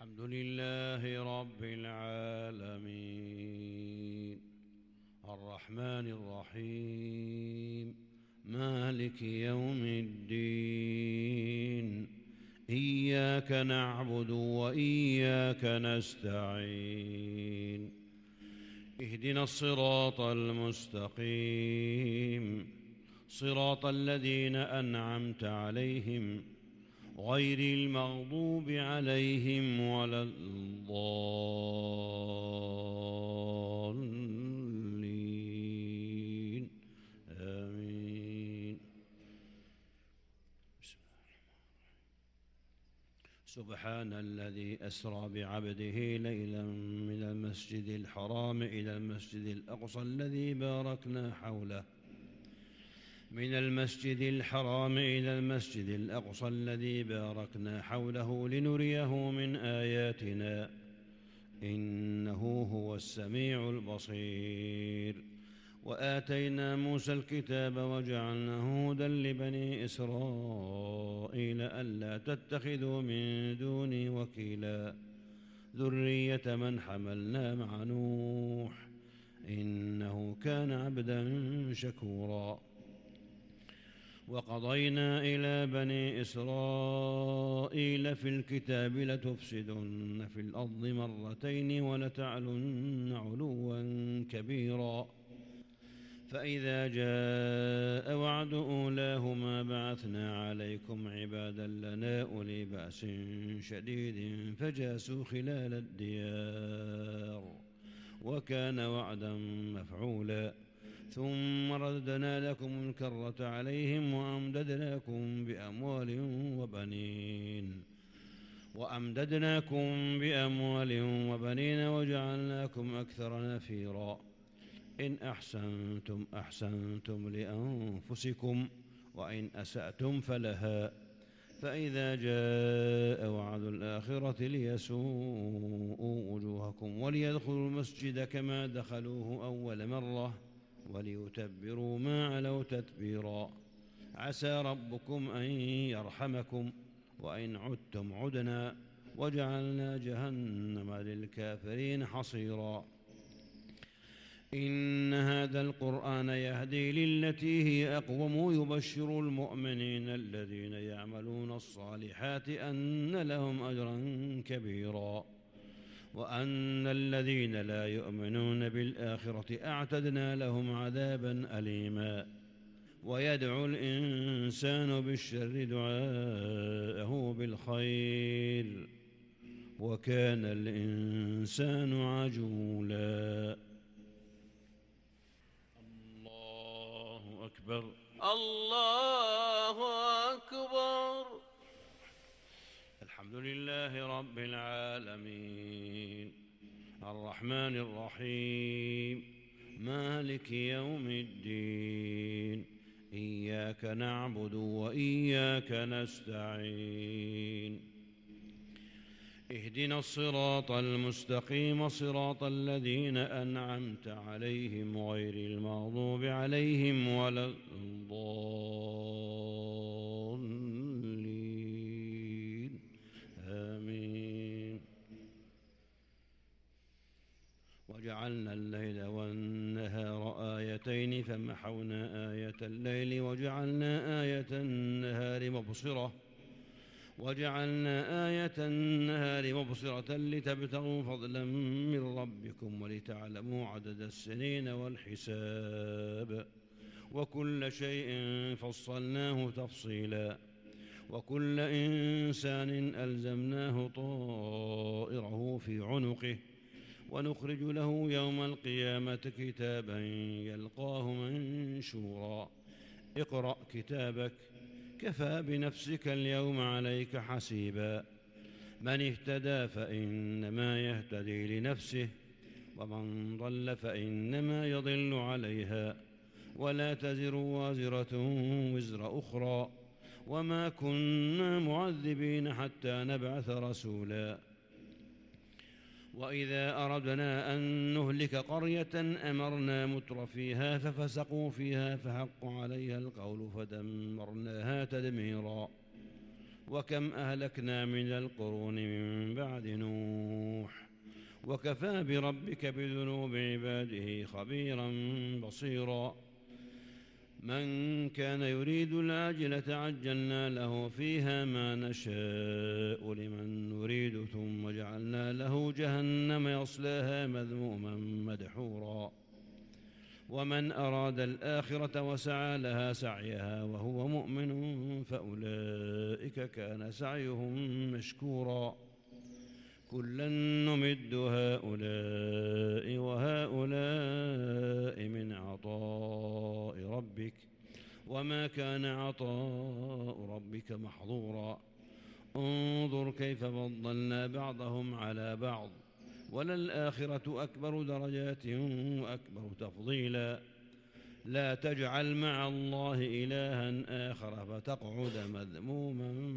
الحمد لله رب العالمين الرحمن الرحيم مالك يوم الدين إياك نعبد وإياك نستعين اهدنا الصراط المستقيم صراط الذين أنعمت عليهم غير المغضوب عليهم ولا الضالين آمين. سبحان الذي أسرى بعبده ليلا من المسجد الحرام إلى المسجد الأقصى الذي باركنا حوله من المسجد الحرام إلى المسجد الأقصى الذي باركنا حوله لنريه من آياتنا إنه هو السميع البصير. وآتينا موسى الكتاب وجعلناه هدى لبني إسرائيل ألا تتخذوا من دوني وكيلا ذرية من حملنا مع نوح إنه كان عبدا شكورا. وقضينا إلى بني إسرائيل في الكتاب لتفسدن في الأرض مرتين ولتعلن علوا كبيرا فإذا جاء وعد أولاهما بعثنا عليكم عبادا لنا أولي بأس شديد فجاسوا خلال الديار وكان وعدا مفعولا ثم رددنا لكم الكرة عليهم وأمددناكم بأموال وبنين وجعلناكم أكثر نفيرا. إن أحسنتم أحسنتم لأنفسكم وإن أسأتم فلها فإذا جاء وعد الآخرة ليسوءوا وجوهكم وليدخلوا المسجد كما دخلوه أول مرة وليتبروا ما علوا تتبيرا. عسى ربكم أن يرحمكم وإن عدتم عدنا وجعلنا جهنم للكافرين حصيرا. إن هذا القرآن يهدي للتي هي أقوم يبشر المؤمنين الذين يعملون الصالحات أن لهم أجرا كبيرا وأن الذين لا يؤمنون بالآخرة أعتدنا لهم عذابا أليما. ويدعو الإنسان بالشر دعاءه بالخير وكان الإنسان عجولا. الله أكبر الله أكبر. الحمد لله رب العالمين الرحمن الرحيم مالك يوم الدين إياك نعبد وإياك نستعين اهدنا الصراط المستقيم صراط الذين أنعمت عليهم غير المغضوب عليهم ولا الضالين آمين. وجعلنا الليل والنهار آيتين فمحونا آية الليل وجعلنا آية النهار مبصرة لتبتغوا فضلا من ربكم ولتعلموا عدد السنين والحساب وكل شيء فصلناه تفصيلا وكل إنسان ألزمناه طائره في عنقه ونخرج له يوم القيامة كتابا يلقاه منشورا. اقرأ كتابك كفى بنفسك اليوم عليك حسيبا. من اهتدى فإنما يهتدي لنفسه ومن ضل فإنما يضل عليها ولا تزر وازرة وزر أخرى وما كنا معذبين حتى نبعث رسولا. وإذا أردنا أن نهلك قرية أمرنا متر فيها ففسقوا فيها فحق عليها القول فدمرناها تدميرا. وكم أهلكنا من القرون من بعد نوح وكفى بربك بذنوب عباده خبيرا بصيرا من كان يريد العاجلة عجلنا له فيها ما نشاء لمن نريد ثم جعلنا له جهنم يصلاها مذموما مدحورا ومن أراد الآخرة وسعى لها سعيها وهو مؤمن فأولئك كان سعيهم مشكورا كلا نمد هؤلاء وهؤلاء من عطاء ربك وما كان عطاء ربك محظورا انظر كيف فضلنا بعضهم على بعض وللآخرة أكبر درجات وأكبر تفضيلا لا تجعل مع الله إلها آخر فتقعد مذموما